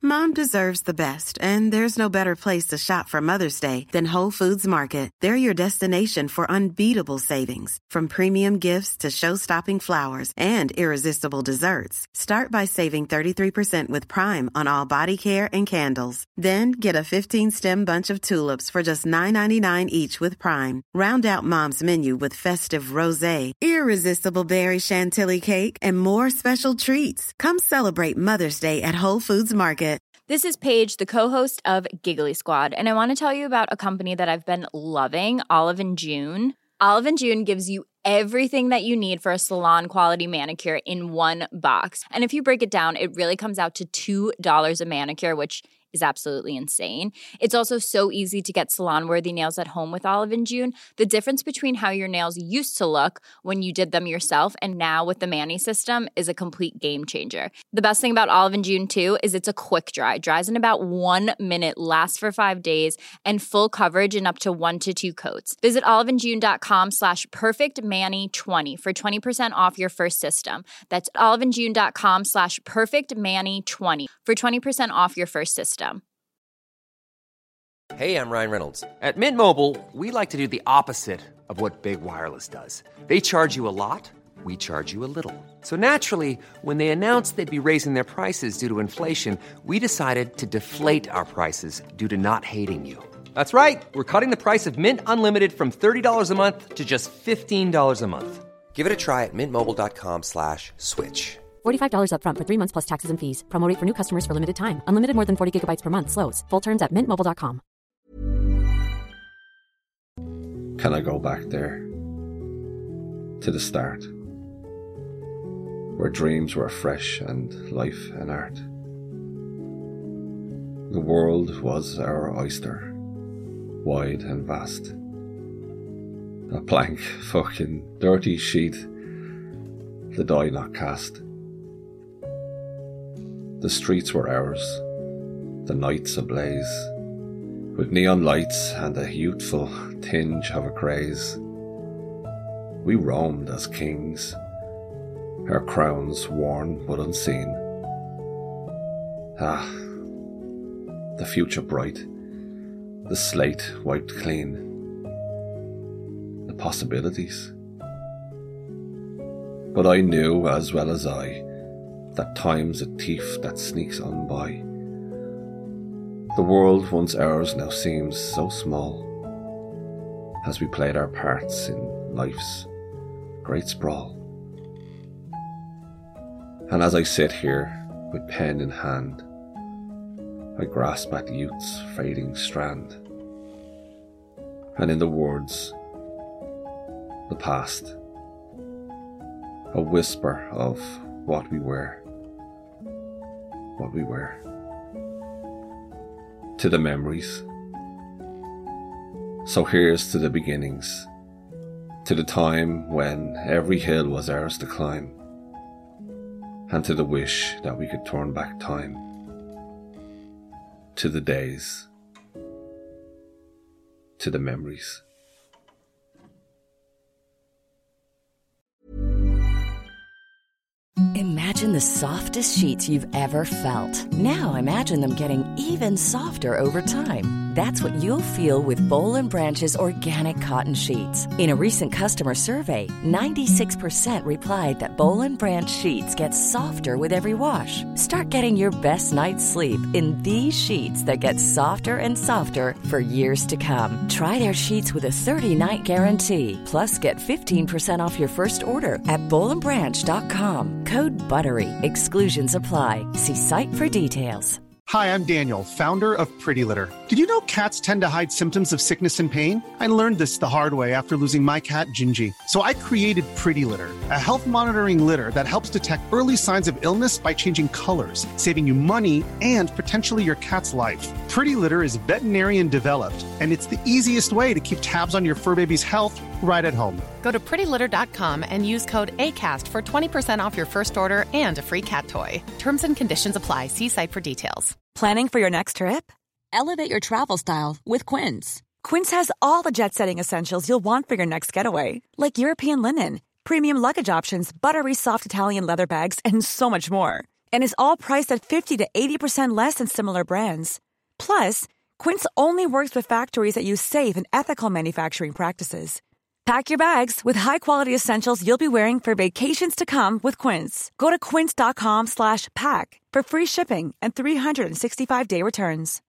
Mom deserves the best, and there's no better place to shop for Mother's Day than Whole Foods Market. They're your destination for unbeatable savings, from premium gifts to show-stopping flowers and irresistible desserts. Start by saving 33% with Prime on all body care and candles. Then get a 15-stem bunch of tulips for just $9.99 each with Prime. Round out Mom's menu with festive rosé, irresistible berry chantilly cake, and more special treats. Come celebrate Mother's Day at Whole Foods Market. This is Paige, the co-host of Giggly Squad, and I want to tell you about a company that I've been loving, Olive & June. Olive & June gives you everything that you need for a salon-quality manicure in one box. And if you break it down, it really comes out to $2 a manicure, which is absolutely insane. It's also so easy to get salon-worthy nails at home with Olive & June. The difference between how your nails used to look when you did them yourself and now with the Mani system is a complete game changer. The best thing about Olive & June, too, is it's a quick dry. Dries in about 1 minute, lasts for 5 days, and full coverage in up to 1 to 2 coats. Visit oliveandjune.com/perfectmani20 for 20% off your first system. That's oliveandjune.com/perfectmani20 for 20% off your first system. Hey, I'm Ryan Reynolds. At Mint Mobile, we like to do the opposite of what Big Wireless does. They charge you a lot, we charge you a little. So naturally, when they announced they'd be raising their prices due to inflation, we decided to deflate our prices due to not hating you. That's right. We're cutting the price of Mint Unlimited from $30 a month to just $15 a month. Give it a try at mintmobile.com/switch. $45 up front for 3 months plus taxes and fees. Promo rate for new customers for limited time. Unlimited more than 40 gigabytes per month. Slows full terms at mintmobile.com. Can I go back there? To the start. Where dreams were fresh and life an art. The world was our oyster. Wide and vast. A blank fucking dirty sheet. The die not cast. The streets were ours, the nights ablaze, with neon lights and a youthful tinge of a craze. We roamed as kings, our crowns worn but unseen. Ah, the future bright, the slate wiped clean. The possibilities. But I knew as well as I that time's a thief that sneaks on by. The world once ours now seems so small, as we played our parts in life's great sprawl. And as I sit here with pen in hand, I grasp at youth's fading strand, and in the words, the past, a whisper of what we were. What we were. To the memories. So here's to the beginnings, to the time when every hill was ours to climb, and to the wish that we could turn back time, to the days, to the memories. Imagine the softest sheets you've ever felt. Now imagine them getting even softer over time. That's what you'll feel with Boll & Branch's organic cotton sheets. In a recent customer survey, 96% replied that Boll & Branch sheets get softer with every wash. Start getting your best night's sleep in these sheets that get softer and softer for years to come. Try their sheets with a 30-night guarantee. Plus, get 15% off your first order at bollandbranch.com. Code BUTTERY. Exclusions apply. See site for details. Hi, I'm Daniel, founder of Pretty Litter. Did you know cats tend to hide symptoms of sickness and pain? I learned this the hard way after losing my cat, Gingy. So I created Pretty Litter, a health monitoring litter that helps detect early signs of illness by changing colors, saving you money and potentially your cat's life. Pretty Litter is veterinarian developed, and it's the easiest way to keep tabs on your fur baby's health right at home. Go to prettylitter.com and use code ACAST for 20% off your first order and a free cat toy. Terms and conditions apply. See site for details. Planning for your next trip? Elevate your travel style with Quince. Quince has all the jet-setting essentials you'll want for your next getaway, like European linen, premium luggage options, buttery soft Italian leather bags, and so much more. And is all priced at 50 to 80% less than similar brands. Plus, Quince only works with factories that use safe and ethical manufacturing practices. Pack your bags with high-quality essentials you'll be wearing for vacations to come with Quince. Go to quince.com/pack for free shipping and 365-day returns.